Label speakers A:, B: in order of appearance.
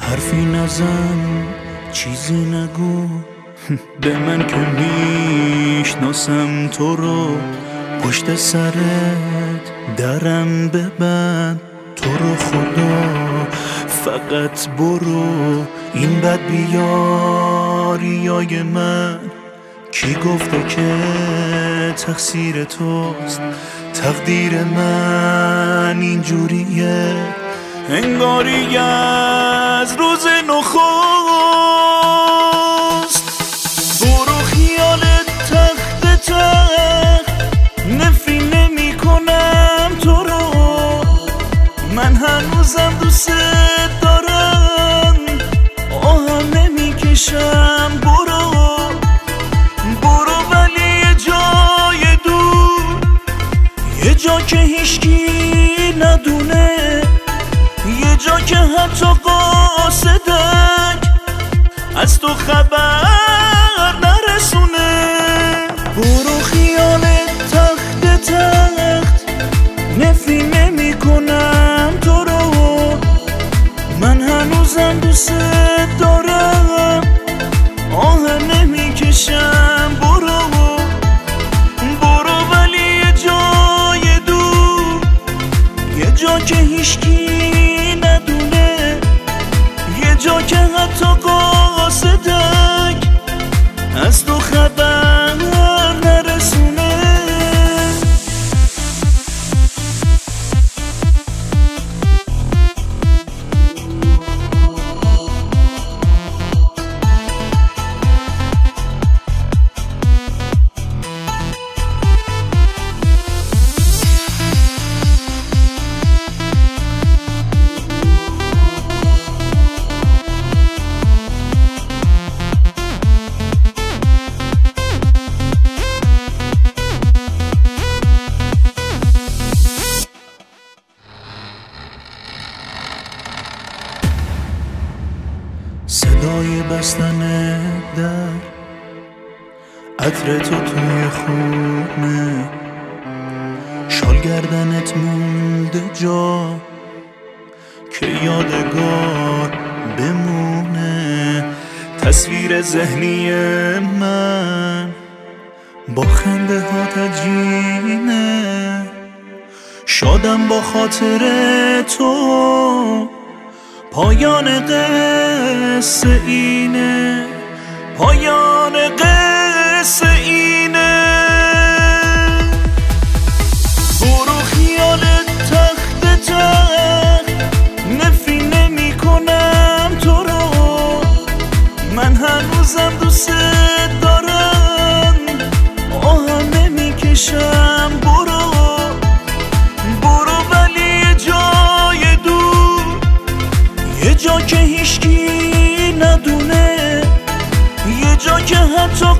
A: حرفی نزن چیزی نگو به من که میشناسم تو رو، پشت سرت درم ببند تو رو خدا، فقط برو. این بد بیاریای من کی گفته که تقصیر توست؟ تقدیر من اینجوریه انگاری از روز نخست. برو خیالت تخت تخت، نفری نمی کنم تو رو، من هنوزم دوست دارم، آهم نمی کشم. برو برو ولی یه جای دور، یه جا که هیچکی ندونه، یه جا که حتی قاصدک از تو خبر نرسونه. برو خیالت تخت تخت، نفری نمی کنم تو رو، من هنوزم دوست دارم، آه نمی کشم. برو برو ولی یه جای دور، یه جا که هیچکی ندونه، یه جا که حتی قاصدک از تو خبر نرسونه. صدای بستن در، عطر تو توی خونه، شال گردنت مونده جا که یادگار بمونه. تصویر ذهنی من با خنده ها تجینه، شادم با خاطر تو. پایان قصه اینه، پایان قصه اینه. برو خیالت تخت تخت، نفری نمی کنم تو رو، من هنوزم دوست دارم، آه نمی کشم. برو برو ولی یه جای دور، یه جا که هیچکی ندونه، یه جا که حتی